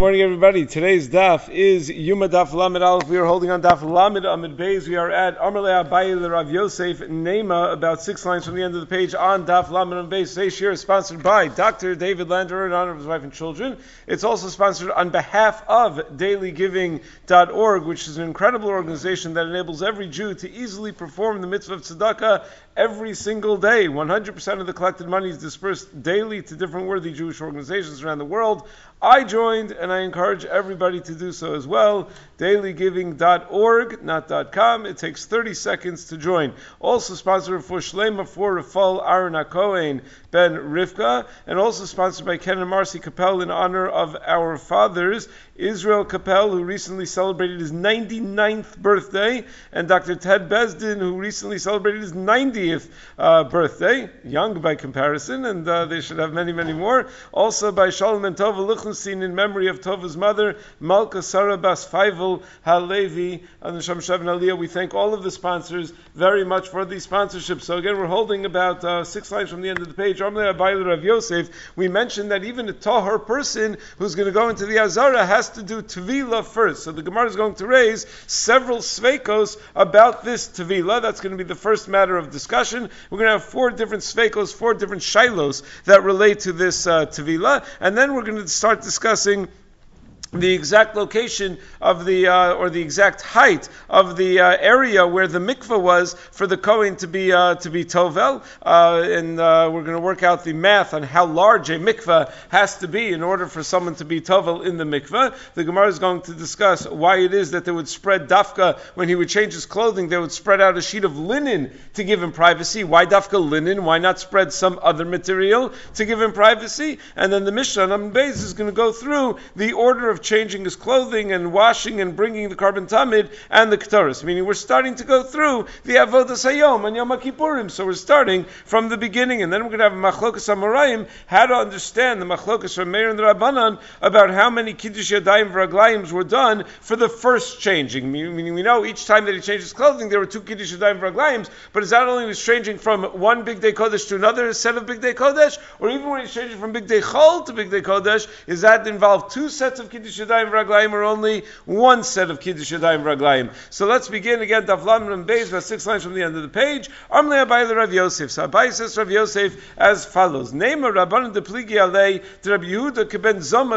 morning, everybody. Today's daf is Yuma Daf Lamed Aleph. We are holding on Daf Lamed Amid Beis. We are at Amarle Abaye Rav Yosef Nema, about 6 lines from the end of the page on Daf Lamed Amid Beis. Today's shir is sponsored by Dr. David Lander in honor of his wife and children. It's also sponsored on behalf of dailygiving.org, which is an incredible organization that enables every Jew to easily perform the mitzvah of tzedakah every single day. 100% of the collected money is dispersed daily to different worthy Jewish organizations around the world. I joined, and I encourage everybody to do so as well. Dailygiving.org, not .com. It takes 30 seconds to join. Also sponsored for Shlema for Rafal Aaron HaKohen Ben Rivka, and also sponsored by Ken and Marcy Capel in honor of our fathers, Israel Capel, who recently celebrated his 99th birthday, and Dr. Ted Besdin, who recently celebrated his 90th birthday, young by comparison, and they should have many, many more. Also by Shalom and Tova Lichtenstein in memory of Tova's mother, Malka Sarah Bas Feivel Halevi, and the Shem Shav and Aliyah. We thank all of the sponsors very much for these sponsorships. So again, we're holding about 6 lines from the end of the page. Rav Yosef, we mentioned that even a tahor person who's going to go into the Azara has to do Tevila first. So the Gemara is going to raise several sveikos about this Tevila. That's going to be the first matter of discussion. We're going to have 4 different sveikos, 4 different shilos that relate to this Tevila, and then we're going to start discussing the exact location of the, or the exact height of the area where the mikveh was for the Kohen to be tovel, and we're going to work out the math on how large a mikveh has to be in order for someone to be tovel in the mikveh. The Gemara is going to discuss why it is that they would spread dafka when he would change his clothing. They would spread out a sheet of linen to give him privacy. Why dafka linen? Why not spread some other material to give him privacy? And then the Mishnah on Beis is going to go through the order of changing his clothing and washing and bringing the carbon tamid and the ketores. Meaning we're starting to go through the avodas hayom and Yom Kippurim. So we're starting from the beginning, and then we're going to have a machlokas amoraim, how to understand the machlokas from Meir and the Rabbanan about how many kiddush yadayim v'raglayim were done for the first changing. Meaning we know each time that he changed his clothing there were 2 kiddush yadayim v'raglayim, but is that only was changing from one big day kodesh to another set of big day kodesh, or even when he's changing from big day chol to big day kodesh, is that involve 2 sets of kiddush yadayim v'raglayim or only 1 set of kiddush yadayim v'raglayim? So let's begin again. Daf Lamed and Beis, about 6 lines from the end of the page. Amle Abaye Rav Yosef. So Abaye says Rav Yosef as follows: Nema Rabbanan de Pligi Alei de Rabbi Yehuda keben Zoma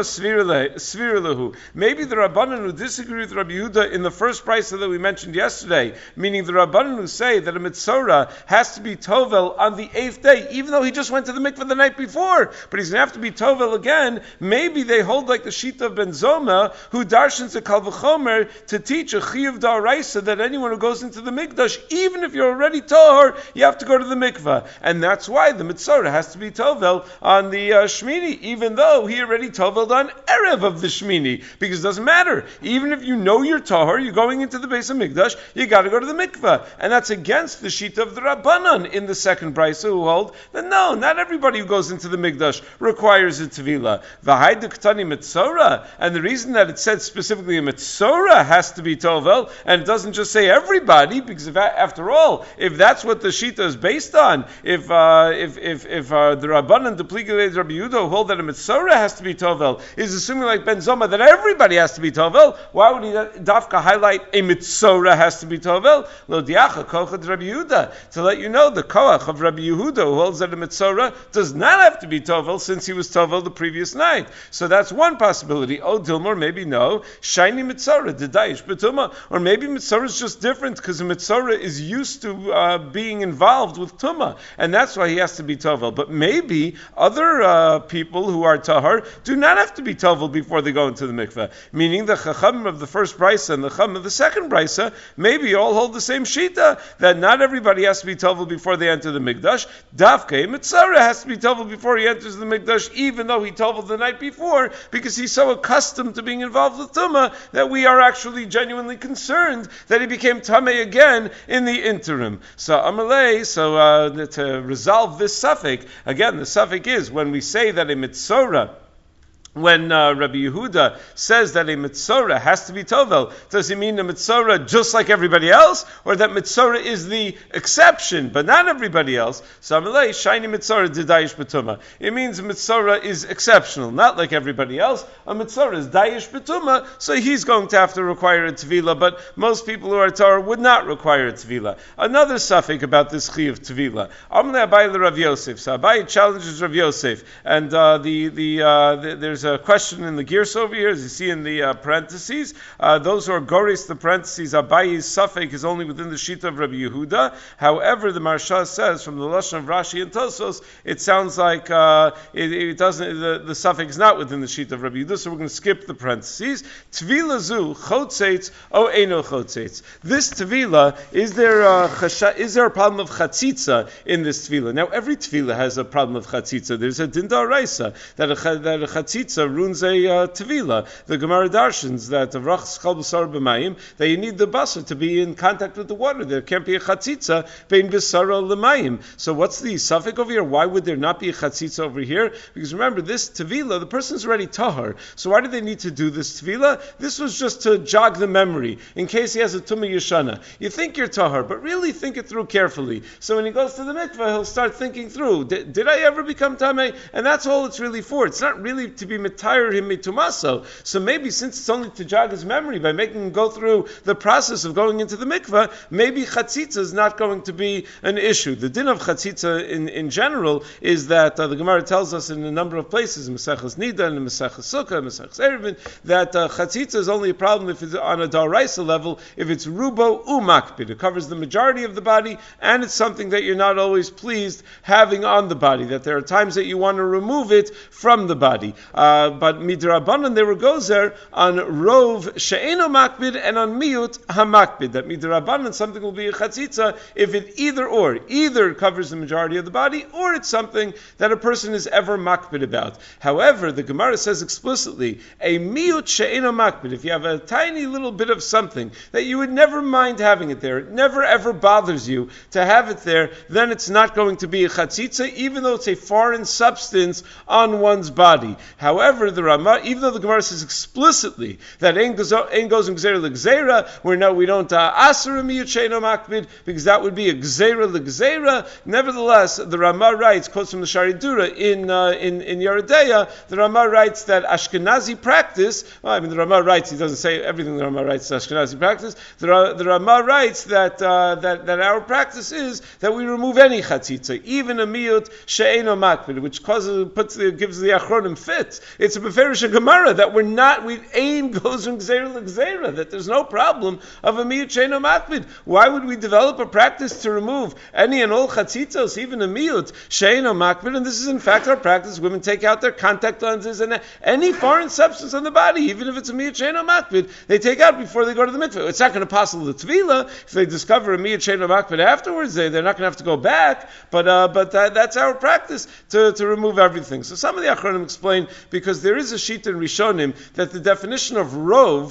Svir Lahu. Maybe the Rabbanan who disagree with Rabbi Yehuda in the first brisa that we mentioned yesterday, meaning the Rabbanan who say that a mitzora has to be tovel on the 8th day, even though he just went to the mikveh the night before, but he's going to have to be tovel again. Maybe they hold like the Shita of Ben Zoma, who darshans a kal v'chomer to teach a chiyuv da'araisa that anyone who goes into the mikdash, even if you're already tahor, you have to go to the mikveh, and that's why the mitzora has to be tovel on the shmini, even though he already toveled on erev of the shmini, because it doesn't matter. Even if you know you're tahor, you're going into the base of mikdash, you got to go to the mikveh, and that's against the shita of the Rabbanan in the second brisa, who hold that no, not everybody who goes into the mikdash requires a tevila. V'hai d'ktani mitzora, and the reason that it said specifically a mitzora has to be tovel, and it doesn't just say everybody, because if, after all, if that's what the shita is based on, if the Rabbanan the Pligilei Rabbi Yehuda hold that a mitzora has to be tovel is assuming like Ben Zoma that everybody has to be tovel, why would he dafka highlight a mitzora has to be tovel? Lo diacha kochad Rabbi Yehuda, to let you know the koach of Rabbi Yehuda who holds that a mitzora does not have to be tovel since he was tovel the previous night. So that's one possibility. Oh, Dilmor, maybe no. Shiny mitzora, dedayish betuma, or maybe mitzora is just different because a mitzora is used to being involved with tuma, and that's why he has to be tovel. But maybe other people who are tahar do not have to be tovel before they go into the mikveh. Meaning the chacham of the first brisa and the chacham of the second brisa maybe all hold the same shita that not everybody has to be tovel before they enter the mikdash. Davkei mitzora has to be tovel before he enters the mikdash, even though he toveled the night before, because he's so accustomed to being involved with tuma that we are actually genuinely concerned that he became tamei again in the interim. So Amalei, to resolve this suffix, again the suffix is when we say that a mitzora when Rabbi Yehuda says that a mitzora has to be tovel, does he mean a mitzora just like everybody else, or that mitzora is the exception, but not everybody else? So Amalei, shiny mitzora didayish betuma. It means a mitzora is exceptional, not like everybody else. A mitzora is dayish betuma, so he's going to have to require a tevila, but most people who are Torah would not require a tevila. Another suffix about this chi of tevila. Amalei Abai le Rav Yosef. So Abai challenges Rav Yosef, and there's a question in the gears over here, as you see in the parentheses. Those who are goris, the parentheses, Abayi's suffix is only within the shita of Rabbi Yehuda. However, the Maharsha says from the lashon of Rashi and Tosos, it sounds like it doesn't. The suffix is not within the shita of Rabbi Yehuda, so we're going to skip the parentheses. Tvila zu chotzeitz o eno chotzeitz. This tvila, is there a problem of chatzitza in this tvila? Now, every tvila has a problem of chatzitza. There's a din d'oraisa that a chatzitza ruins a tevila. The Gemara darshans that the rachs chal b'sar b'mayim, that you need the basar to be in contact with the water. There can't be a chatzitza bein b'sara l'mayim. So what's the suffix over here? Why would there not be a chatzitza over here? Because remember, this tevila, the person's already tahar. So why do they need to do this tevila? This was just to jog the memory in case he has a tumah yeshana. You think you're tahar, but really think it through carefully. So when he goes to the mikveh, he'll start thinking through, did I ever become tamei? And that's all it's really for. It's not really to be mitayr him mitumaso. So maybe since it's only to jog his memory by making him go through the process of going into the mikveh, maybe chatzitza is not going to be an issue. The din of chatzitza in general is that the Gemara tells us in a number of places, in Maseches Nida and in Maseches Sukkah, Maseches Eruvin, that chatzitza is only a problem if it's on a daraisa level, if it's rubo umakbid. It covers the majority of the body, and it's something that you're not always pleased having on the body, that there are times that you want to remove it from the body. But midrabanan they were gozer on rov she'eno makbid and on miut hamakbid. That midrabanan something will be a chatzitza if it either covers the majority of the body, or it's something that a person is ever makbid about. However, the Gemara says explicitly a miut she'eno makbid. If you have a tiny little bit of something that you would never mind having it there, it never ever bothers you to have it there, then it's not going to be a chatzitza, even though it's a foreign substance on one's body. However, the Rama, even though the Gemara says explicitly that ein goes in gzeira l'gzeira, we don't asur miyut she'eno makbid, because that would be a gzeira l'gzeira. Nevertheless, the Rama writes, quotes from the Shari Dura in Yeredeya, the Rama writes that Ashkenazi practice. The Rama writes, he doesn't say everything the Rama writes is Ashkenazi practice. The Rama writes that our practice is that we remove any chatzitza, even a miyut she'eno makbid, which gives the achronim fit. It's a beferish Gemara that we aim goes from gzeira l'gzeira, that there's no problem of a miyut she'eno makbid. Why would we develop a practice to remove any and all chatzitzos, even a miyut she'eno makbid? And this is in fact our practice. Women take out their contact lenses and any foreign substance on the body, even if it's a miyut she'eno makbid, they take out before they go to the mikveh. It's not going to possible the tvila. If they discover a miyut she'eno makbid afterwards, they're not going to have to go back. But that's our practice to remove everything. So some of the achronim explain, because there is a sheet in Rishonim that the definition of rov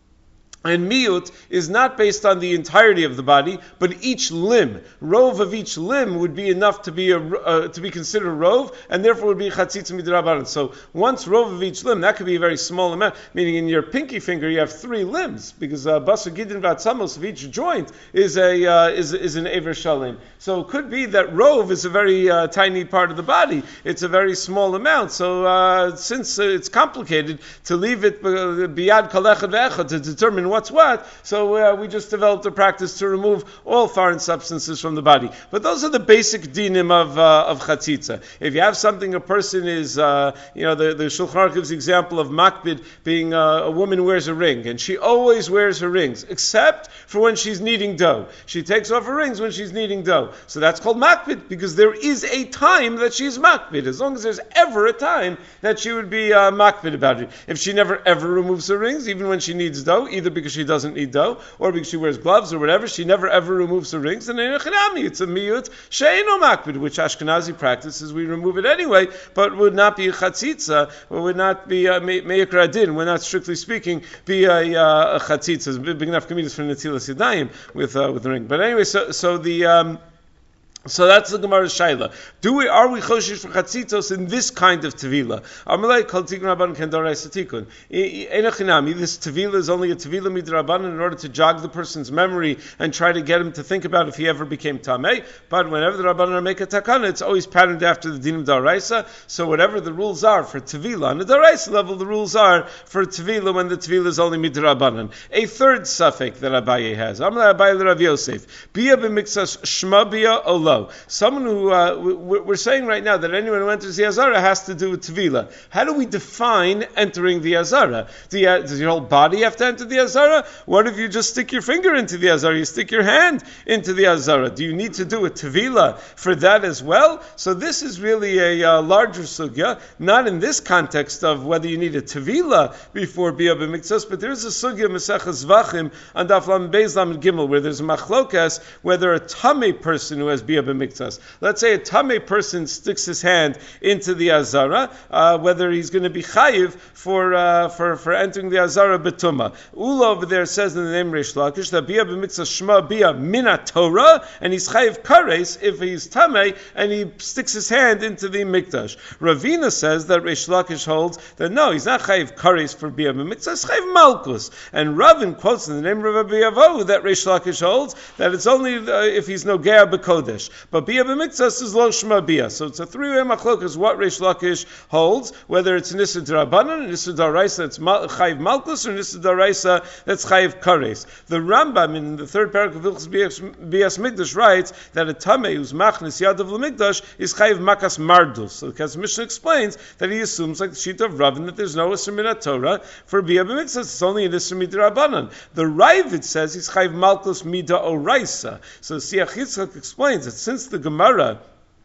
and miyut is not based on the entirety of the body, but each limb. Rov of each limb would be enough to be considered rov, and therefore would be chatzitza midrabanan. So once rov of each limb, that could be a very small amount. Meaning in your pinky finger you have 3 limbs, because basar gidin v'atzamos of each joint is an ever shalem. So it could be that rov is a very tiny part of the body. It's a very small amount. So since it's complicated to leave it biyad kol echad ve'echad to determine what's what, so we just developed a practice to remove all foreign substances from the body. But those are the basic dinim of chatzitza. If you have something, a person is, the Shulchan Aruch gives the example of makbid being a woman wears a ring, and she always wears her rings, except for when she's kneading dough. She takes off her rings when she's kneading dough. So that's called makbid, because there is a time that she's makbid, as long as there's ever a time that she would be makbid about it. If she never ever removes her rings, even when she kneads dough, either because she doesn't need dough, or because she wears gloves or whatever, she never ever removes her rings, and it's a miyut she'eno makbid, which Ashkenazi practices, we remove it anyway, but would not be a chatzitza, or would not be me'ikra din, would not strictly speaking be a chatzitza. Big enough comedians for Netzilas Yadayim with the ring. But anyway, so the So that's the Gemara's shaila. Are we choshish for chatzitos in this kind of tevila? Amalei kol tikun rabban ken doraisa tikun. Enochinami, this tevila is only a tevila midrabanan in order to jog the person's memory and try to get him to think about if he ever became tamei. But whenever the rabbanan make a takana, it's always patterned after the dinim doraisa. So whatever the rules are for tevila on the doraisa level, the rules are for tevila when the tevila is only midrabanan. A third suffix that Abaye has. Amalei Abaye Rav Yosef. Bia b'mixas shma bia ola. Someone who, we're saying right now that anyone who enters the Azara has to do with Tevila. How do we define entering the Azara? Does your whole body have to enter the Azara? What if you just stick your finger into the Azara? You stick your hand into the Azara. Do you need to do a Tevila for that as well? So this is really a larger sugya, not in this context of whether you need a Tevila before Bia B'Miktzos, but there's a sugya Mesechus Zvachim on Daf Lam Beis Lam Gimel where there's a machlokas whether a Tamei person who has Bia B'Miktzos. Let's say a Tamei person sticks his hand into the Azara, whether he's going to be chayiv for entering the Azara B'Tumah. Ula over there says in the name Reish Lakish that Bia B'Miktzos Shma Bia Mina Torah, and he's chayiv kares if he's Tamei and he sticks his hand into the Mikdash. Ravina says that Reish Lakish holds that no, he's not chayiv kares for Bia B'Miktzos, chayiv Malkus. And Ravin quotes in the name of Rabbi Yavo that Reish Lakish holds that it's only if he's Nogea B'Kodesh. But Bia B'Miktzos is Lo Shma Bia. So it's a three-way machlokas what Reish Lakish holds, whether it's Nissa D'Rabbanan, Nissa D'Oraisa that's Chayiv Malkus, or Nissa D'Oraisa that's Chayiv Kares. The Rambam in the third paragraph of Hilchos Bias Mikdash writes that a Tamei who's Machnis Yadav L'Mikdash is Chayiv Makas Mardus. So the Kesef Mishnah explains that he assumes, like the sheet of Ravin, that there's no Isser Min Torah for Bia B'Miktzos. It's only an Isser Midrabanan. The Ravid says he's Chayiv Malkus Mida Oraisa. So Siach Yitzchak explains that since the Gemara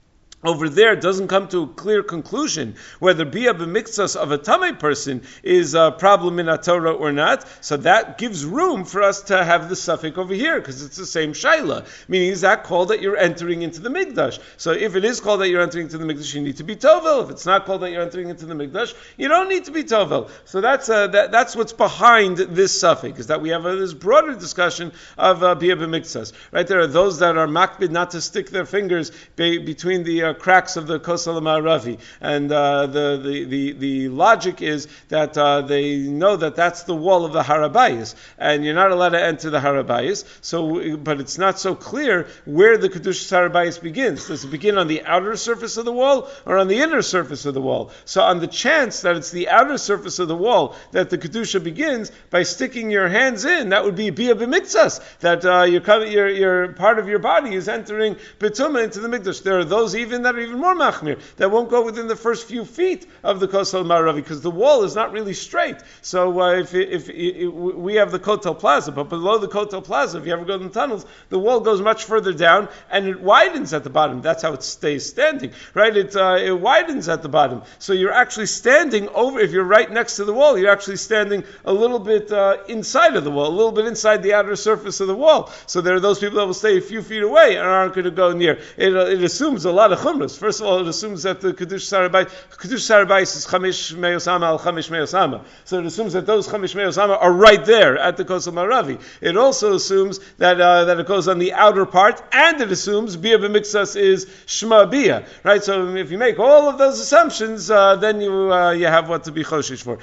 over there doesn't come to a clear conclusion whether Bia B'Miktzos of a Tamei person is a problem in a Torah or not, so that gives room for us to have the suffix over here, because it's the same Shaila. Meaning, is that called that you're entering into the Mikdash? So if it is called that you're entering into the Mikdash, you need to be Tovel. If it's not called that you're entering into the Mikdash, you don't need to be Tovel. So that's what's behind this suffix, is that we have this broader discussion of Bia B'Miktzos. Right, there are those that are makbid not to stick their fingers between the cracks of the Kosel Ma'aravi, and the logic is that they know that that's the wall of the Harabayis, and you're not allowed to enter the Harabayis. So, but it's not so clear where the Kedushas Harabayis begins. Does it begin on the outer surface of the wall or on the inner surface of the wall? So, on the chance that it's the outer surface of the wall that the Kedusha begins by sticking your hands in, that would be Bia B'Miktzos, that your part of your body is entering B'Tumah into the Mikdash. There are those even that are even more machmir, that won't go within the first few feet of the Kosel Ma'aravi, because the wall is not really straight. So if we have the Kotel Plaza, but below the Kotel Plaza, if you ever go in the tunnels, the wall goes much further down, and it widens at the bottom. That's how it stays standing, right? It widens at the bottom. So you're actually standing over, if you're right next to the wall, you're actually standing a little bit inside of the wall, a little bit inside the outer surface of the wall. So there are those people that will stay a few feet away and aren't going to go near. It assumes a lot of chumras. First of all, it assumes that the Kedush Sarabais is Chamish Meosama al Chamish Meosama. So it assumes that those Chamish Meosama are right there at the Kosel Ma'aravi. It also assumes that it goes on the outer part, and it assumes Bia B'Miktzos is Shma Bia. Right? So if you make all of those assumptions, then you have what to be choshish for.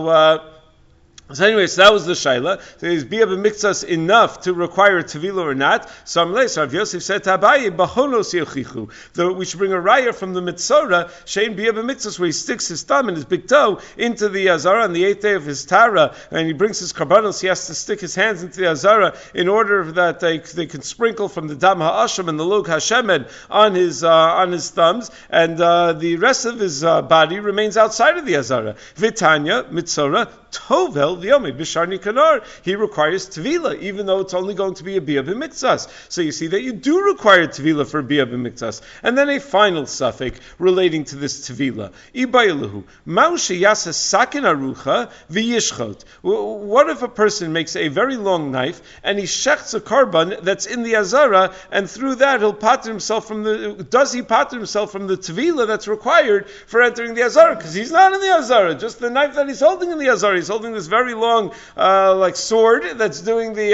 So anyway, so that was the shaila. So is Bia B'Miktzos enough to require Tevila or not? So Rav Yosef said to Abaye, Bahonos Yochichu. We should bring a raya from the Mitzora, Shein Bia B'Miktzos, where he sticks his thumb and his big toe into the Azara on the 8th day of his Tara, and he brings his karbanos, he has to stick his hands into the Azara in order that they can sprinkle from the Dam HaAsham and the Lug HaShemed on his thumbs, and the rest of his body remains outside of the Azara. Vitanya, Mitzora, Tovel v'yomid b'sharni kanar. He requires tevila, even though it's only going to be a Bia B'Miktzos. So you see that you do require tevila for Bia B'Miktzos. And then a final suffix relating to this tevila. Ibayeluhu ma'u yasa sakin arucha v'yishchot. What if a person makes a very long knife and he shechts a karban that's in the azara, and through that he'll pater himself from the? Does he pater himself from the tevila that's required for entering the azara? Because he's not in the azara. Just the knife that he's holding in the azara. He's holding this very very long like sword that's doing the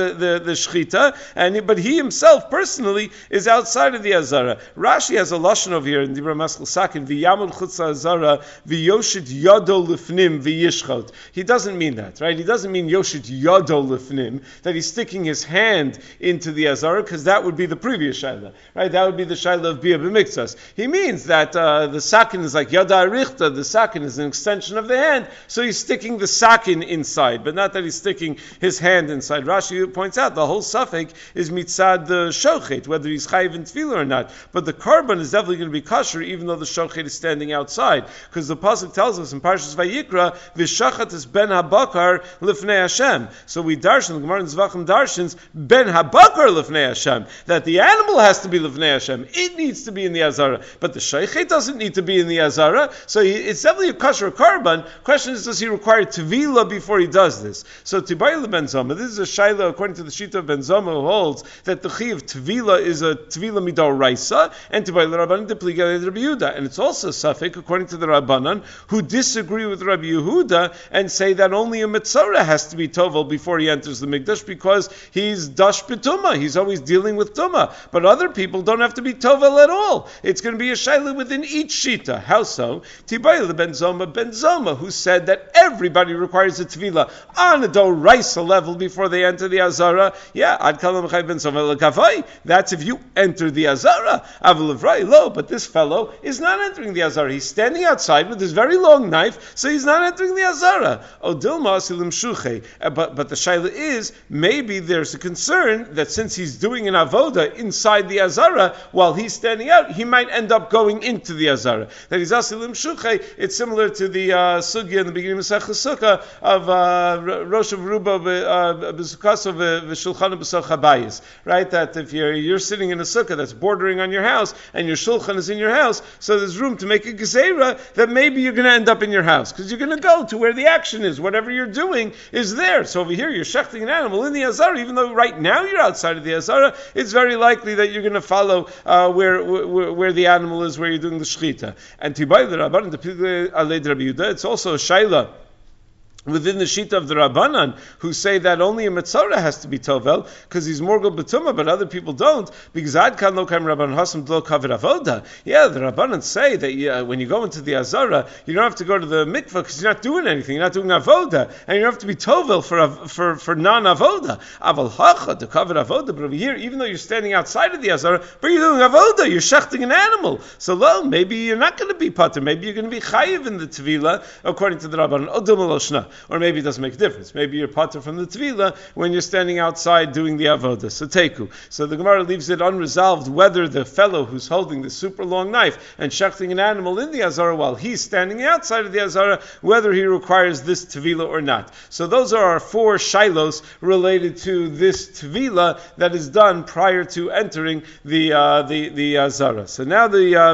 shchita, but he himself personally is outside of the azara. Rashi has a lashon over here in Dibra Maskil Sakin, v'yamud chutz azara v'yoshit yado lifnim v'yishchot. He doesn't mean that, right? He doesn't mean yoshit yado lifnim, that he's sticking his hand into the azara, because that would be the previous shaila, right? That would be the shaila of bia b'miktzas. He means that the sakin is like yada arichta, the sakin is an extension of the hand, so he's sticking the sakin inside, but not that he's sticking his hand inside. Rashi points out the whole suffix is mitzad the shochet, whether he's chayiv in tefillah or not. But the korban is definitely going to be kosher, even though the shochet is standing outside, because the pasuk tells us in Parshas Vayikra, "V'shachat is ben habakar lifnei Hashem." So we darshan, the Gemara in Zvachim darshans ben habakar lifnei Hashem, that the animal has to be lifnei Hashem. It needs to be in the azara, but the shochet doesn't need to be in the azara. So it's definitely a kosher korban. Question is, does he require tevilah before he does this? So Tibayla ben Zoma, this is a shaila according to the Shita of Ben Zoma, who holds that the chi of tevilah is a tevilah midor raisa, and Tibayla Rabbanan depliga Rabbi Yehuda, and it's also a suffix according to the Rabbanan who disagree with Rabbi Yehuda and say that only a metzora has to be tovel before he enters the mikdash because he's dash b'tumah, he's always dealing with tumah, but other people don't have to be tovel at all. It's going to be a shaila within each Shita. How so? Tibayla ben Zoma, who said that everybody requires a tevilah on a doraisa level before they enter the azara. Yeah, I'd call him Chai ben Zoma l'kavai. That's if you enter the azara. Avalivrai lo, but this fellow is not entering the azara. He's standing outside with his very long knife, so he's not entering the azara. Odilma asilim shuche. But the shaila is, maybe there's a concern that since he's doing an avoda inside the azara while he's standing out, he might end up going into the azara. That he's asilim shuche. It's similar to the sugya in the beginning of Masechah Sukkah of Rosh of Ruba b'Sukkah v'Shulchan b'Soch Habayis, right? That if you're sitting in a sukkah that's bordering on your house and your shulchan is in your house, so there's room to make a gezerah that maybe you're going to end up in your house because you're going to go to where the action is. Whatever you're doing is there. So over here you're shechting an animal in the azara, even though right now you're outside of the azara, it's very likely that you're going to follow where the animal is, where you're doing the shechita. And Tibay the Rabban, it's also a shaila within the Shita of the Rabbanan, who say that only a Metzora has to be Tovel, because he's Morgul B'tumah, but other people don't, because Ad Kan Lo Kaim Rabban Hasam Lo Kavir Avoda. Yeah, the Rabbanan say that when you go into the Azara, you don't have to go to the mikvah, because you're not doing anything, you're not doing Avoda, and you don't have to be Tovel for non-Avoda. Aval Hacha, to Kavir Avoda, but over here, even though you're standing outside of the Azara, but you're doing Avoda, you're shechting an animal. So, maybe you're not going to be Pater, maybe you're going to be Chayiv in the Tvila, according to the Rabbanan. Odum Eloshna. Or maybe it doesn't make a difference. Maybe you're pater from the tevilah when you're standing outside doing the avodah. So teku. So the Gemara leaves it unresolved whether the fellow who's holding the super long knife and shechting an animal in the azara while he's standing outside of the azara, whether he requires this tevilah or not. So those are our four shilos related to this tevilah that is done prior to entering the azara. So now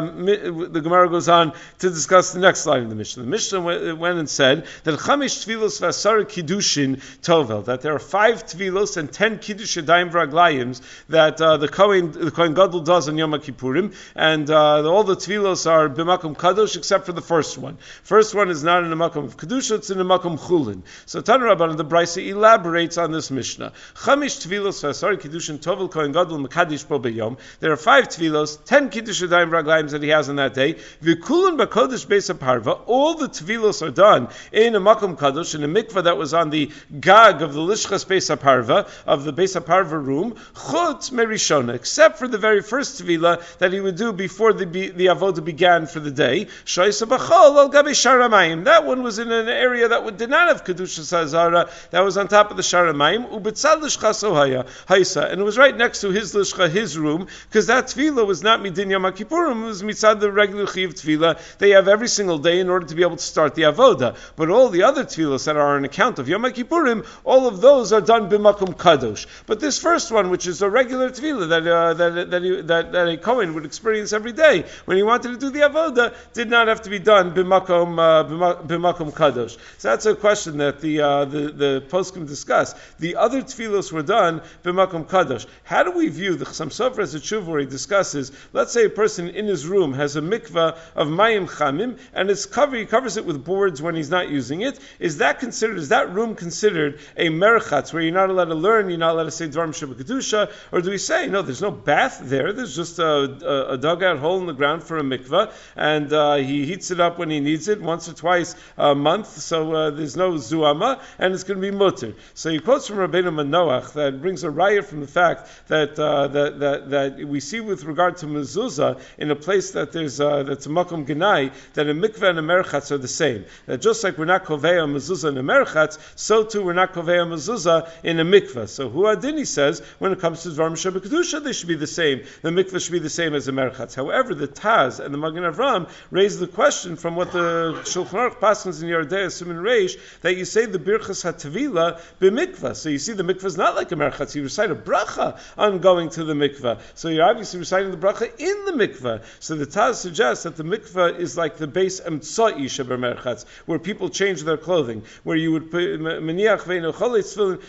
the Gemara goes on to discuss the next line of the Mishnah. The Mishnah went and said that chamish tevilos v'asar kiddushin tovel, that there are 5 tevilos and 10 kiddush yadayim v'raglayim that the Kohen Gadol does on Yom Kippurim, and all the tevilos are b'makom kadosh except for the first one. First one is not in the makom of kedusha; it's in the makom chulin. So Tana Rabbanan the Brisa elaborates on this Mishnah. Chamish tevilos v'asar kiddushin tovel Kohen Gadol mekadosh bo b'yom. There are 5 tevilos, 10 kiddush yadayim v'raglayim that he has on that day. V'kulin b'kodesh beis haparva. All the tevilos are done in a makom kadosh, in a mikvah that was on the gag of the lishchas beis haparva, of the beis haparva room, chutz merishona, except for the very first tevilah that he would do before the avodah began for the day. Shoysa b'chol al gabe sharamayim. That one was in an area that did not have kedushas hazara. That was on top of the sharamayim. Ubetzad lishchaso haisa, and it was right next to his lishcha, his room, because that tevilah was not midin Yom Kippurim. It was mitzad the regular chiv tevilah they have every single day in order to be able to start the avodah. But all the other tevilos that are on account of Yom Kippurim, all of those are done b'makom kadosh. But this first one, which is a regular tevilah that a Kohen would experience every day when he wanted to do the avodah, did not have to be done b'makom kadosh. So that's a question that the poskim discuss. The other tevilos were done b'makom kadosh. How do we view the Chassam Sofer as a tshuva where he discusses? Let's say a person in his room has a mikvah of mayim chamim and he covers it with boards when he's not using it. Is is that room considered a merchatz where you're not allowed to learn, you're not allowed to say dvarim shebekadusha, or do we say no? There's no bath there. There's just a dugout hole in the ground for a mikveh, and he heats it up when he needs it once or twice a month. So there's no zuama, and it's going to be mutter. So he quotes from Rabbeinu Manoach that brings a raya from the fact that that we see with regard to mezuzah in a place that there's that's a makom genai, that a mikveh and a merchatz are the same. That just like we're not kovei a mezuzah and a merchatz, so too we're not kovei a mezuzah in a mikveh. So Hu Adini says when it comes to dvarim shebekadusha, they should be the same. The mikveh should be the same as a merchatz. However, the Taz and the Magen Avram raise the question from what the Shulchan Aruch passes in Yordei Siman Reish, that you say the birchas hatavila b'mikveh. So you see the mikveh is not like a merchatz. You recite a bracha on going to the mikveh. So you're obviously reciting the bracha in the mikveh. So the Taz suggests that the mikveh is like the base emtsai sheber merchatz, where people change their clothing, where you would put meniach ve'eno cholei tefillin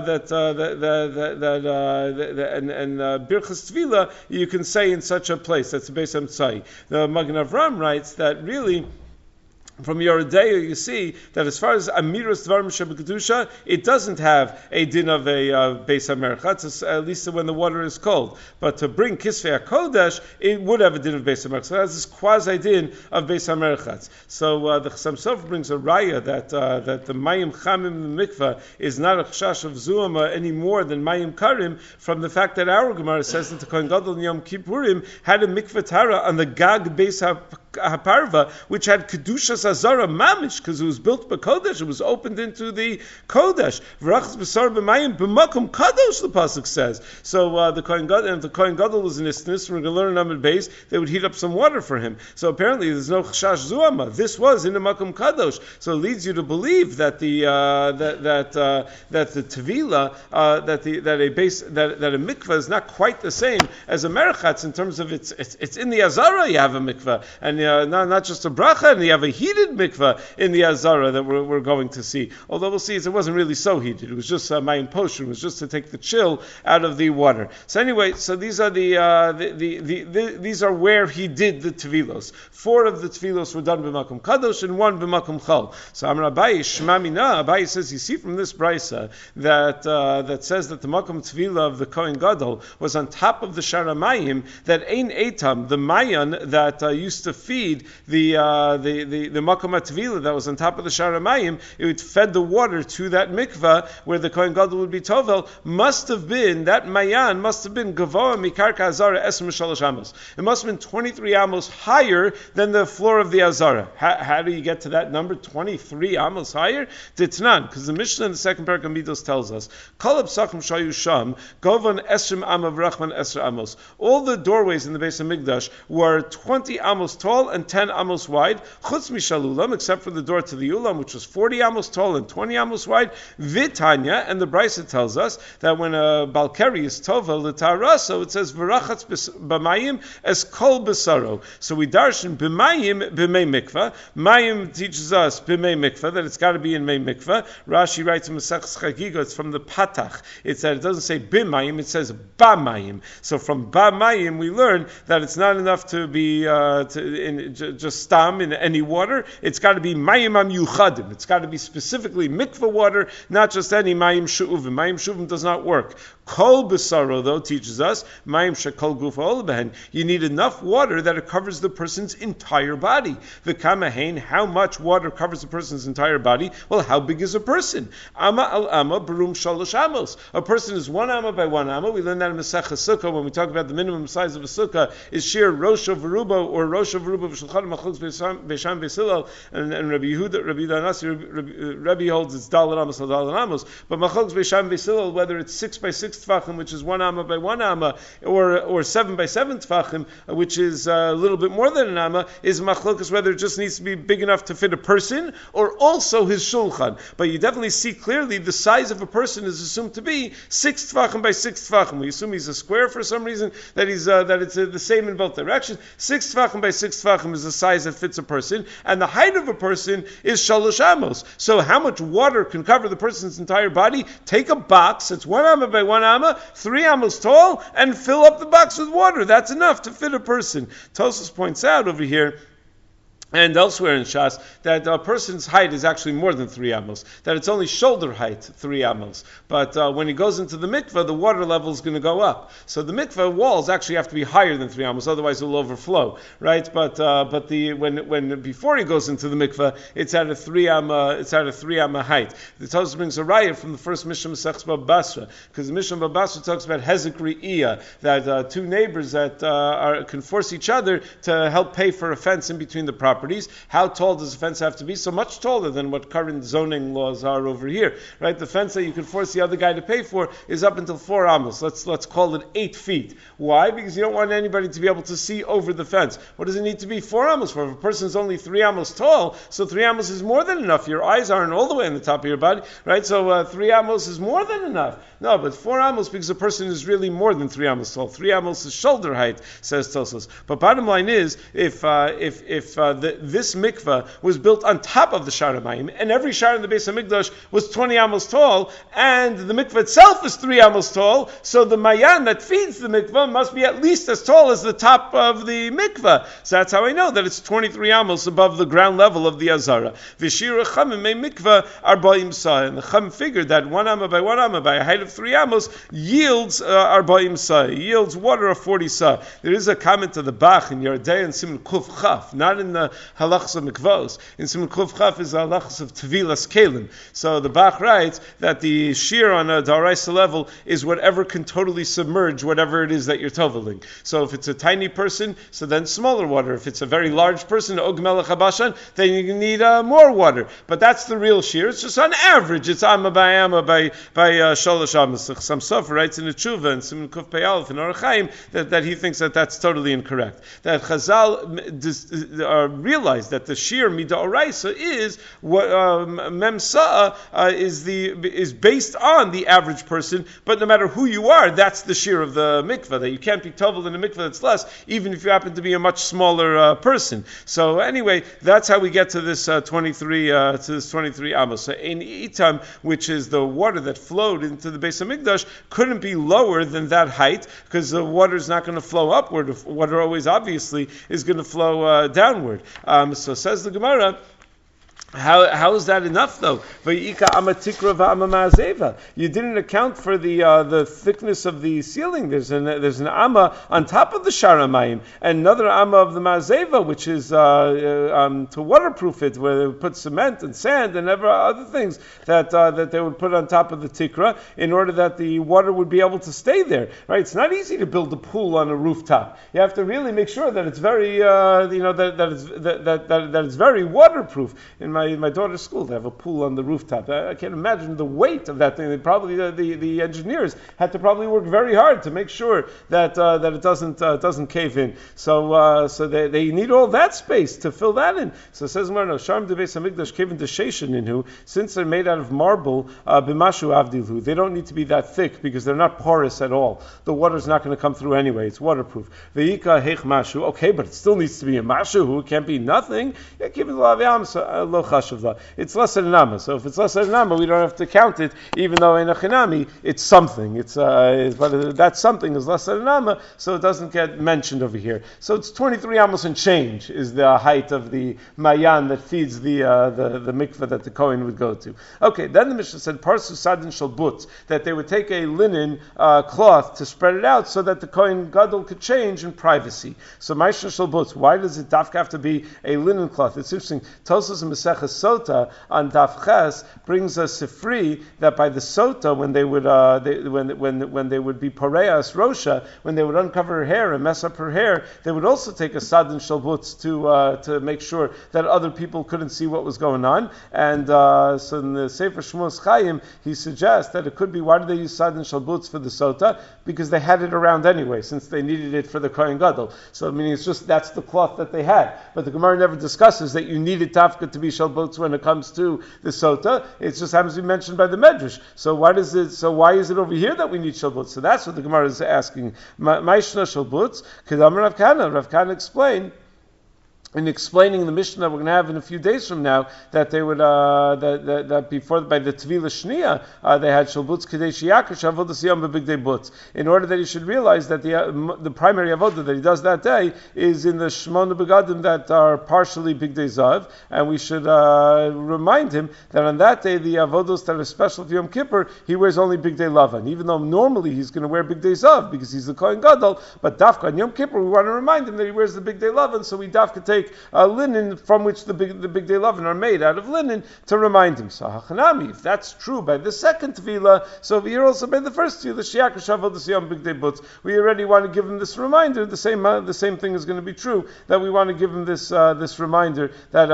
and birchas tefillah you can say in such a place. That's the base emtsai. The Magen Avram writes that really, from Yoredeya, you see that as far as Amiras Dvarim Shebekadusha, it doesn't have a din of a Beis HaMerchatz, at least when the water is cold. But to bring Kisvei HaKodesh, it would have a din of Beis HaMerchatz. So it has this quasi-din of Beis HaMerchatz. So the Chassam Sofer brings a raya that the Mayim Chamim in the mikveh is not a chashash of Zuama any more than Mayim Karim, from the fact that our Gemara says that the Kohen Gadol Yom Kippurim had a mikveh Tara on the Gag Beis HaParva, which had Kedushas Azara Mamish, because it was built by Kodesh, it was opened into the Kodesh. V'rachas b'sar b'mayim b'makom kadosh, the pasuk says. So the Kohen Gadol, and if the Kohen Gadol was an Isnus, we're going to learn in Amud Beis, they would heat up some water for him. So apparently there's no chashash zuama. This was in the makom kadosh, so it leads you to believe that the tevila, that a mikveh is not quite the same as a merchatz in terms of it's in the azara you have a mikveh, and not just a bracha, and you have a heated mikveh in the azara that we're going to see. Although we'll see it wasn't really so heated. It was just mayim poshim. It was just to take the chill out of the water. So anyway, so these are these are where he did the tevilos. 4 of the tevilos were done b'makom kadosh and 1 b'makom chol. So Amar Abaye Shema Mina, Abaye says you see from this brisa that says that the makom tevila of the Kohen Gadol was on top of the sharamayim, that ein etam, the mayan that used to feed the makom tevila that was on top of the sharamayim, it fed the water to that mikveh where the Kohen Gadol would be tovel, must have been gavoa mikarka azara esem shalosh amos. It must have been 23 amos higher than the floor of the azara. How do you get to that number? 23 amos higher? Ditnan, because the Mishnah in the second parak of Midos tells us, Kolab Sachim Shayu Sham, Govan Esrim Amav Rachman Esra Amos. All the doorways in the base of Mikdash were 20 amos tall and 10 amos wide, Chutz Mishalulam, except for the door to the Ulam, which was 40 amos tall and 20 amos wide, Vitanya, and the Brisa tells us that when a Balkari is Tova, L'Tara, so it says, V'rachatz b'mayim es kol b'saro. So we darshan b'mayim b'mei mikvah. Mayim teaches us b'mei mikvah, that it's got to be in mei mikvah. Rashi writes in Masechus Chagiga, it's from the Patach. It's that it doesn't say b'mayim, it says b'mayim. So from b'mayim we learn that it's not enough to be just stam in any water. It's got to be mayim amyuchadim. It's got to be specifically mikvah water, not just any mayim shu'uvim. Mayim shu'uvim does not work. Kol b'saro, though, teaches us mayim shekol gufa olbehen. You need enough water that it covers the person's entire body. The kamahain, how much water covers the person's entire body? Well, how big is a person? Ama al ama barum shalosh amos. A person is 1 amma by 1 amma. We learn that in Masechah Sukkah when we talk about the minimum size of a sukkah is sheer rosha v'ruba or rosha v'ruba v'shulchan machlokes beisham beisilal, and Rabbi Yehuda, Rabbi Danasi, Rabbi holds it's dalet amos al dalet amos, but machlokes beisham beisilal, whether it's 6 by 6 tfachim, which is 1 amma by 1 amma, or 7 by 7 tfachim, which is a little bit more than an amma, is machlokas whether it just needs to be big enough to fit a person or also his shulchan. But you definitely see clearly the size of a person is assumed to be 6 tfachim by 6 tfachim. We assume he's a square for some reason, that he's that it's the same in both directions. 6 tfachim by 6 tfachim is the size that fits a person, and the height of a person is shalosh amos. So how much water can cover the person's entire body? Take a box, it's 1 amma by 1 amma, 3 amos tall, and fill up the box with water. That's enough to fit a person. Tosfos points out over here and elsewhere in Shas, that a person's height is actually more than 3 amos, that it's only shoulder height, 3 amos. But when he goes into the mikveh, the water level is going to go up. So the mikveh walls actually have to be higher than 3 amos, otherwise it will overflow, right? But when before he goes into the mikveh, it's at a 3 amma height. The Tosfos brings a raya from the first Mishnah Masechus Baba Basra, because the Mishnah Baba Basra talks about hezek re'iyah, that two neighbors that can force each other to help pay for a fence in between the properties. How tall does the fence have to be? So much taller than what current zoning laws are over here, right? The fence that you can force the other guy to pay for is up until 4 amos. Let's call it 8 feet. Why? Because you don't want anybody to be able to see over the fence. What does it need to be 4 amos for? If a person's only 3 amos tall, so 3 amos is more than enough. Your eyes aren't all the way on the top of your body, right? So 3 amos is more than enough. No, but 4 amos because a person is really more than 3 amos tall. 3 amos is shoulder height, says Tosfos. But bottom line is, if this mikveh was built on top of the Shar HaMayim, and every Shar in the Beis HaMikdash was 20 amos tall, and the mikveh itself is 3 amos tall, so the mayan that feeds the mikveh must be at least as tall as the top of the mikveh. So that's how I know that it's 23 amos above the ground level of the Azara. V'shir Chamim me mikveh arba'im sa, and the Chum figured that 1 amma by a height of 3 amos yields arba'im sa, yields water of 40 sa. There is a comment of the Bach in Yerdei and Siman Kuf Chaf, not in the halachas of mikvos. In Siman Kuf Chaf is the halachas of Tevilas Kelim. So the Bach writes that the shear on a Daraisa level is whatever can totally submerge whatever it is that you're toveling. So if it's a tiny person, so then smaller water. If it's a very large person, Og Melech HaBashan, then you need more water. But that's the real shear. It's just on average, it's amma by Sholosh Amos. Some Sofer writes in the Tshuva and Siman Kuf Pei Aleph in Orach Chaim that he thinks that that's totally incorrect. That Chazal realized that the shear mid'oraisa is what memsa is based on the average person, but no matter who you are, that's the shear of the mikveh, that you can't be tovel in a mikveh that's less, even if you happen to be a much smaller person. So anyway, that's how we get to this 23 amos. So ein itam, which is the water that flowed into the Beis HaMikdash, couldn't be lower than that height, because the water is not going to flow upward. Water always obviously is going to flow downward. So says the Gemara, how is that enough though? You didn't account for the thickness of the ceiling. There's an amma on top of the Shar HaMayim, and another amma of the Ma'azeva, which is to waterproof it, where they would put cement and sand and other things that they would put on top of the tikra in order that the water would be able to stay there. Right? It's not easy to build a pool on a rooftop. You have to really make sure that it's very that it's very waterproof. In my daughter's school, they have a pool on the rooftop. I can't imagine the weight of that thing. They probably the engineers had to probably work very hard to make sure that it doesn't cave in. So they need all that space to fill that in. So it says no, Sharm de Beis Hamikdash cave into Sheshin inhu, since they're made out of marble, b'mashu avdilhu. They don't need to be that thick because they're not porous at all. The water's not going to come through anyway. It's waterproof. Ve'ika heich mashu. Okay, but it still needs to be a mashu. It can't be nothing. It's less than an amma. So if it's less than an amma, we don't have to count it, even though in a chinami it's something. But that something is less than an amma, so it doesn't get mentioned over here. So it's 23 amos and change is the height of the mayan that feeds the mikveh that the Kohen would go to. Okay, then the Mishnah said parsu sadin shalbut, that they would take a linen cloth to spread it out so that the Kohen Gadol could change in privacy. So Maishna shalbut, why does it dafka have to be a linen cloth? It's interesting. Tosfos and Maseches Sota on Daf Ches brings us a free that by the Sota, when they would when they would be Pareas Rosha, when they would uncover her hair and mess up her hair, they would also take a sadin shalbutz to make sure that other people couldn't see what was going on. And so in the Sefer Shmos Chaim, he suggests that it could be, why did they use sadin shalbutz for the Sota? Because they had it around anyway, since they needed it for the Kohen Gadol. So meaning it's just that's the cloth that they had. But the Gemara never discusses that you needed tafka to be shalbutz when it comes to the Sota. It just happens to be mentioned by the Medrash. So why is it over here that we need shalbutz? So that's what the Gemara is asking. Ma'ishna shalbutz, kedam Rav Kana. Rav Kana explained in explaining the mission that we're going to have in a few days from now, that they would that before by the Tvila Shnia they had Shalbutz Kadesh Yakish Avodas Yom B'Bigdei Butz, in order that he should realize that the primary avodah that he does that day is in the Shmona Begadim that are partially Bigdei Zav, and we should remind him that on that day the avodos that are special for Yom Kippur he wears only Bigdei Lavan, even though normally he's going to wear Bigdei Zav because he's the Kohen Gadol, but Dafka on Yom Kippur we want to remind him that he wears the Bigdei Lavan, so we Dafka take linen from which the Bigdei Lavan are made out of linen to remind him. So Hachanami, if that's true by the second Tvila, so here also by the first Tvila, Shiach Avodas Yom Bigdei Butz, we already want to give him this reminder. The same thing is going to be true, that we want to give him this reminder that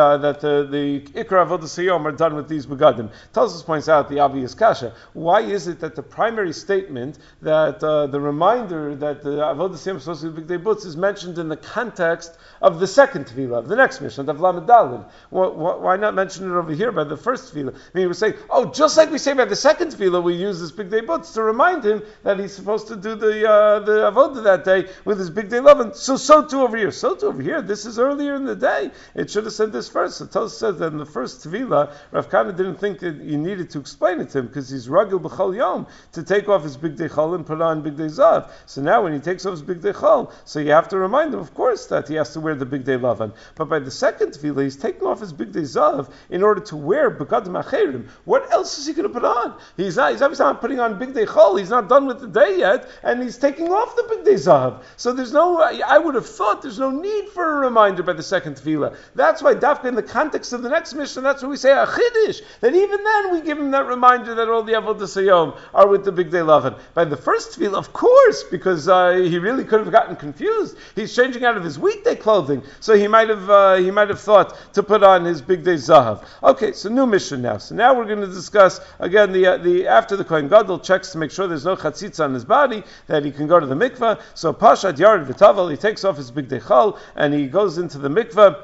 the Ikra Avodas Yom are done with these begadim. Tosfos points out the obvious kasha. Why is it that the primary statement that the reminder that the Avodas Yom is supposed to be Bigdei Butz is mentioned in the context of the second tefillah, of the next mission, of Lamed Daled? Why not mention it over here by the first tefillah? I mean, we say, just like we say by the second tefillah, we use this Bigdei Butz to remind him that he's supposed to do the avodah that day with his Bigdei Lavan. So too over here. So too over here. This is earlier in the day. It should have said this first. So Tosfos says that in the first tefillah, Rav Kana didn't think that you needed to explain it to him because he's ragil b'chol yom to take off his Bigdei Chol and put on Bigdei Zav. So now when he takes off his Bigdei Chol, so you have to remind him, of course, that he has to wear the Bigdei Lavan. But by the second tefillah, he's taking off his Bigdei Zav in order to wear Begadim Acherim. What else is he going to put on? He's obviously not putting on Bigdei Chol. He's not done with the day yet, and he's taking off the Bigdei Zav. So there's I would have thought there's no need for a reminder by the second tefillah. That's why Dafka in the context of the next mission, that's why we say a chiddush, that even then we give him that reminder that all the Avodas Hayom are with the Bigdei Lavan. By the first tefillah, of course, because he really could have gotten confused. He's changing out of his weekday clothing, so he might have thought to put on his Bigdei Zahav. Okay, so new mission now. So now we're going to discuss again the after the Kohen Gadol checks to make sure there's no chatzitza on his body, that he can go to the mikveh. So Pashat Yared V'Tavel, he takes off his Bigdei Chol and he goes into the mikveh.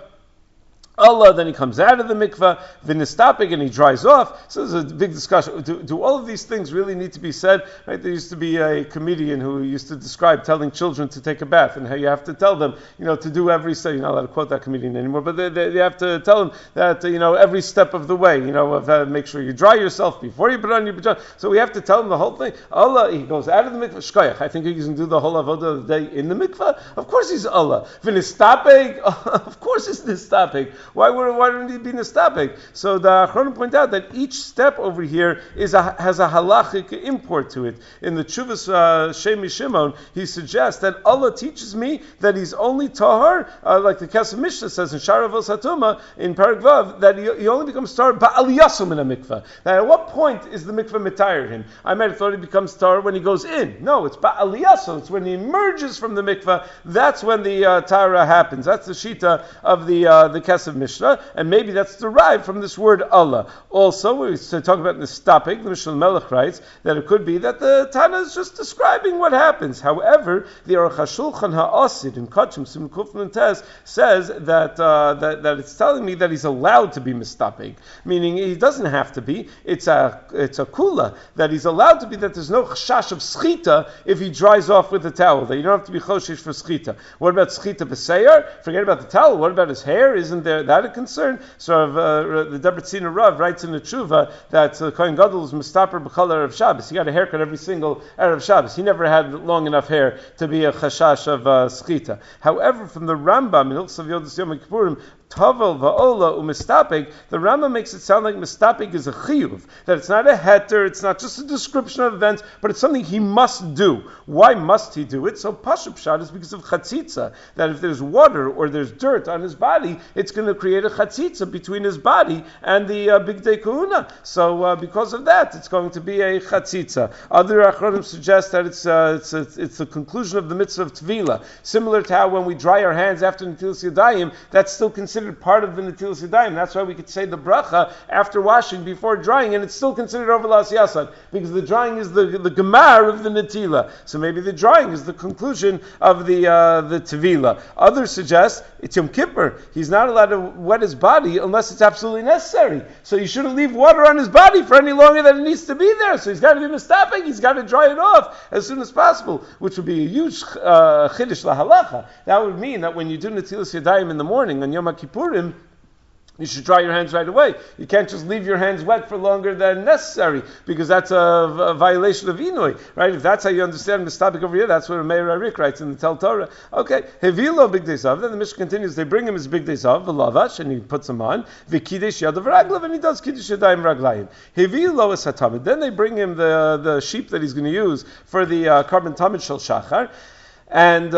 Allah, then he comes out of the mikveh, v'nistapig, and he dries off. So there's a big discussion. Do all of these things really need to be said? Right? There used to be a comedian who used to describe telling children to take a bath and how you have to tell them, to do every step. You're not allowed to quote that comedian anymore, but they have to tell them that, every step of the way, make sure you dry yourself before you put on your pajamas. So we have to tell them the whole thing. Allah, he goes out of the mikveh, shkoyach. I think he can do the whole avodah of the day in the mikveh. Of course he's Allah. V'nistapig, of course he's nistapig. Why wouldn't he be nistapik? So the Achronim point out that each step over here has a halachic import to it. In the Chuvas Shemi Shimon, he suggests that Allah teaches me that he's only tahar, like the Kesef Mishnah says in Sharavos Hatuma in Parag Vav, that he only becomes tahar ba'aliyasu min mikveh. Now, at what point is the mikveh mitayer him? I might have thought he becomes tahar when he goes in. No, it's ba'aliyasu. It's when he emerges from the mikveh. That's when the tahara happens. That's the shita of the Kesef Mishnah, and maybe that's derived from this word Allah. Also, we talk about nistapik. The Mishnah Melech writes that it could be that the Tana is just describing what happens. However, the Aruch HaShulchan HaAsid in Kachim Sim Kufnan Tes says that it's telling me that he's allowed to be mistapik, meaning he doesn't have to be. It's a kula that he's allowed to be. That there's no chashash of schita if he dries off with a towel. That you don't have to be choshish for schita. What about schita b'seir? Forget about the towel. What about his hair? Isn't there that a concern? So the Debretziner Rav writes in the Tshuva that the Kohen Gadol is mistaper b'chol erev Shabbos. He got a haircut every single erev Shabbos. He never had long enough hair to be a chashash of schita. However, from the Rambam in Hilchos Yodas Yom Kippurim, Tavel va'ola umistapig, the Rambam makes it sound like mistapig is a chiyuv, that it's not a heter, it's not just a description of events, but it's something he must do. Why must he do it? So Pashup Pshat is because of chatzitza, that if there's water or there's dirt on his body, it's going to create a chatzitza between his body and the Bigdei Kahuna. So because of that, it's going to be a chatzitza. Other Achronim suggest that it's the conclusion of the mitzvah of Tvila, similar to how when we dry our hands after Netilas Yadayim, that's still considered considered part of the Netilas Yadayim. That's why we could say the bracha after washing, before drying, and it's still considered over Las Yasad, because the drying is the gemar of the Netila. So maybe the drying is the conclusion of the Tevila. Others suggest it's Yom Kippur. He's not allowed to wet his body unless it's absolutely necessary. So you shouldn't leave water on his body for any longer than it needs to be there. So he's got to be mistopping. He's got to dry it off as soon as possible, which would be a huge chiddush lahalacha. That would mean that when you do Netilas Yadayim in the morning on Yom Kippurim, you should dry your hands right away. You can't just leave your hands wet for longer than necessary, because that's a violation of Inui, right? If that's how you understand this topic over here, that's what Meir Arik writes in the Tel Torah. Okay, Hevilo Big Deisav. Then the Mishnah continues. They bring him his Big Deisav, v'lavash, and he puts them on. V'kidesh yadav raglav, and he does kiddush yadayim raglayim. Hevilo es hatamid. Then they bring him the sheep that he's going to use for the carbon tamid shel shachar. And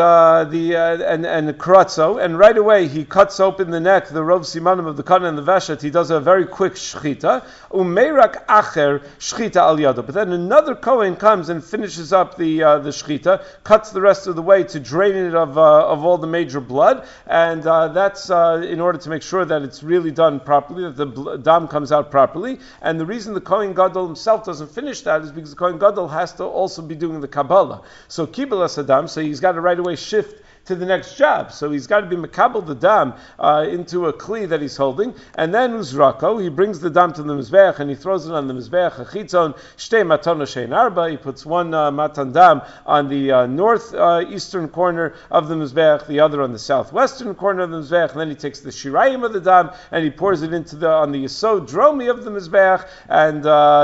the karatzo, and right away he cuts open the neck, the rov simanim of the kana and the veshet. He does a very quick shchita, umeirak acher shchita al yado. But then another kohen comes and finishes up the shchita, cuts the rest of the way to drain it of all the major blood, and that's in order to make sure that it's really done properly, that the dam comes out properly. And the reason the kohen gadol himself doesn't finish that is because the kohen gadol has to also be doing the kabbalah. So kibbel sadam, so he's got to right away shift to the next job. So he's got to be mekabel the dam into a kli that he's holding, and then uzrako, he brings the dam to the mizbeach and he throws it on the mizbeach, a chitzon, shtei matana shein arba, he puts one matan dam on the northeastern corner of the mizbeach, the other on the southwestern corner of the mizbeach, and then he takes the shirayim of the dam and he pours it into on the yesod dromi of the mizbeach, and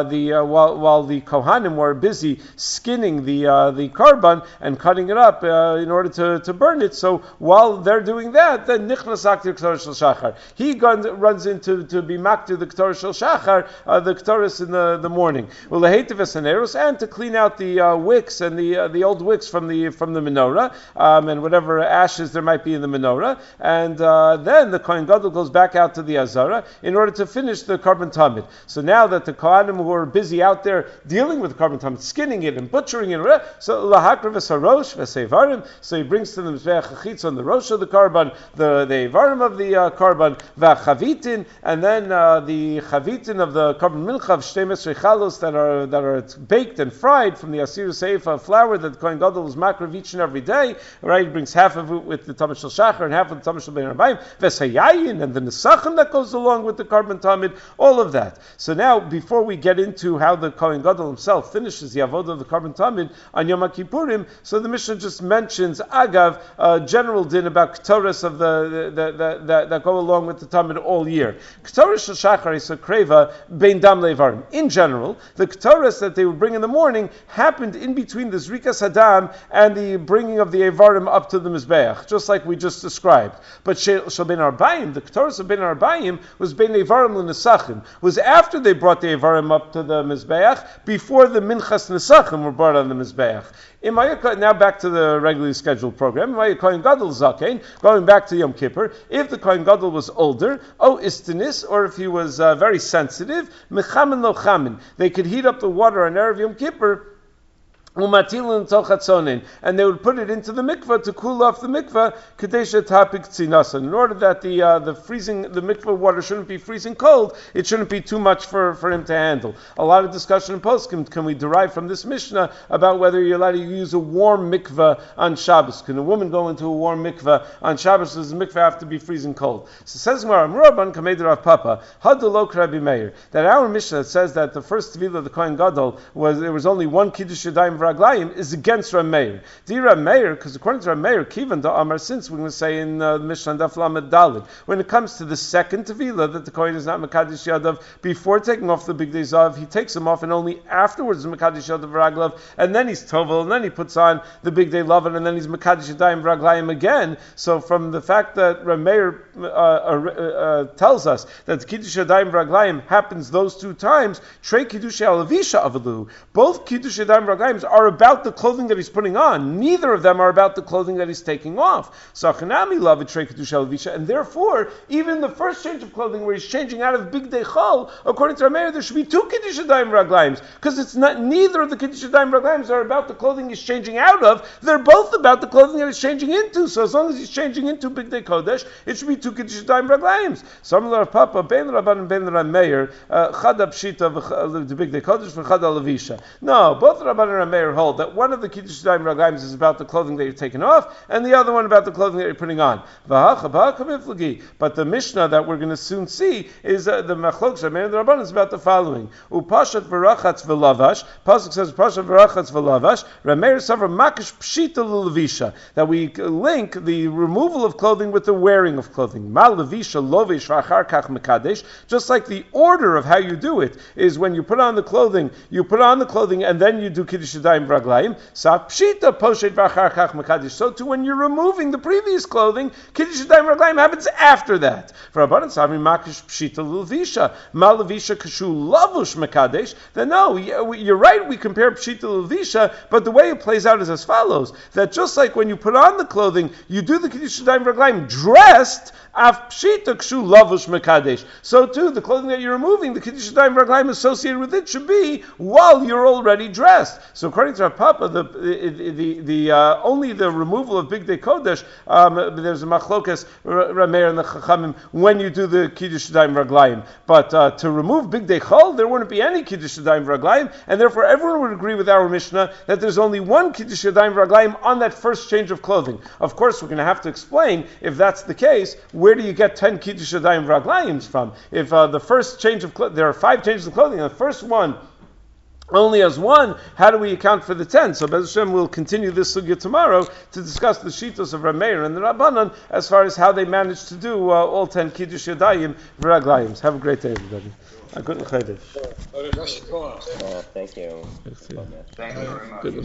while the kohanim were busy skinning the karban and cutting it up in order to burn it. So while they're doing that, then nichnas aktir k'torah shel shachar. He runs into to be maktir the k'torah shel shachar, the k'toras in the morning. Well, the heitiv esaneros, and to clean out the wicks and the old wicks from the menorah and whatever ashes there might be in the menorah. And then the kohen gadol goes back out to the azara in order to finish the carbon tamid. So now that the kohanim who are busy out there dealing with the carbon tamid, skinning it and butchering it, so lahakra v'sarosh v'seivarim, so he brings to the on the rosh of the carbon, the evarim of the carbon, v'chavitin, and then the chavitin of the carbon minchav shtemes rechalos that are baked and fried from the asir seifa flour that the kohen gadol is makrav each and every day. Right, he brings half of it with the tamid shel shachar and half of the tamid shel bein arbaim, v'sayayin, and the nesachim that goes along with the carbon tamid, all of that. So now, before we get into how the kohen gadol himself finishes the avodah of the carbon tamid on Yom Kippurim, so the Mishnah just mentions agav general din about k'toras of that go along with the tamid all year. K'toras shel shachar is a kreva bein dam levarim. In general, the k'toras that they would bring in the morning happened in between the zrikas hadam and the bringing of the evarim up to the mizbeach, just like we just described. But shel bein arbaim, the k'toras of bein arbaim was bein evarim l'nesachim, was after they brought the evarim up to the mizbeach, before the minchas nesachim were brought on the mizbeach. Now back to the regularly scheduled program. Kohen Gadol Zakein, going back to Yom Kippur, if the Kohen Gadol was older, istinis, or if he was very sensitive, mechamin lo chamin, they could heat up the water on Erev Yom Kippur, and they would put it into the mikveh to cool off the mikveh, in order that the mikveh water shouldn't be freezing cold. It shouldn't be too much for him to handle. A lot of discussion in poskim can we derive from this Mishnah about whether you're allowed to use a warm mikveh on Shabbos. Can a woman go into a warm mikveh on Shabbos? Does the mikveh have to be freezing cold? So says Rabban Kamei Rav Papa Hadalok Rabbi Meir, that our Mishnah says that the first tevilah of the Kohen Gadol there was only one kiddush yadayim Raglayim is against Rav Meir. Rav Meir, because according to Rav Meir, Kivan da Amar, since we're going to say in the Mishnah Daf Lamed Daled, when it comes to the second Tevila that the Kohen is not Mekadosh Yadav before taking off the Big Day Zav, he takes them off and only afterwards is Mekadosh Yadav Raglav, and then he's Tovel, and then he puts on the Big Day Lavan, and then he's Mekadosh Yadayim Raglayim again. So from the fact that Rav Meir tells us that Kiddush Yadayim Raglayim happens those two times, Trei Kiddush Alavisha Avalu, both Kiddush Yadayim Raglayim are about the clothing that he's putting on. Neither of them are about the clothing that he's taking off. And therefore, even the first change of clothing where he's changing out of Bigdei Chol, according to Rameir, there should be two Kiddush Yadayim Raglayim, because it's not, neither of the Kiddush Yadayim Raglayim are about the clothing he's changing out of. They're both about the clothing that he's changing into. So as long as he's changing into Bigdei Kodesh, it should be two Kiddush Yadayim Raglayim. Some of Papa Ben Rabban and Ben Rameir Chada Pshita the Bigdei Kodesh for Chada Levisha. No, both Rabban and Rameir hold that one of the Kiddush Yadayim Raglayim is about the clothing that you're taking off, and the other one about the clothing that you're putting on. But the Mishnah that we're going to soon see is the Machlok Rameir and the Rabban is about the following: Upashat v'rachatz v'lavash. Pasuk says Upashat v'rachatz v'lavash. Rameir Savar Makish Pshita Levisha, that we link the removal of clothing with the wearing of clothing. Mal Levisha Lovish V'achar Kach Mekadesh. Just like the order of how you do it is when you put on the clothing and then you do Kiddush Yadayim Raglayim. Sa Pshita Poshet V'achar Kach Mekadesh. So too when you're removing the previous clothing, Kiddush Yadayim Raglayim happens after that. For Rabbanan Savri Makish Pshita Levisha. Mal Levisha Kashu Lavush Mekadesh. Then no, you're right, we compare Pshita Levisha, but the way it plays out is as follows: that just like when you put on the clothing, you do the Kiddush Yadayim Raglayim dressed, Af Pshita Kshu Lavush Mekadesh. So too, the clothing that you're removing, the Kiddush Yadayim Raglayim associated with it should be while you're already dressed. So according to our Papa, the only the removal of Bigdei Kodesh, there's a Machlokas Rameir and the Chachamim when you do the Kiddush Yadayim Raglayim. But to remove Bigdei Chol, there wouldn't be any Kiddush Yadayim Raglayim, and therefore everyone would agree with our Mishnah that there's only one Kiddush Yadayim Raglayim on that first change of clothing. Of course, we're going to have to explain, if that's the case, where do you get 10 Kiddush Yadayim Raglayim from? If the first change of clothing, there are 5 changes of clothing, and the first one only has 1, how do we account for the 10? So Bez Hashem will continue this sugya tomorrow to discuss the shitos of Rameir and the Rabbanan as far as how they managed to do all 10 Kiddush Yadayim Raglayim. Have a great day, everybody. Good. Thank you. Thank you very much.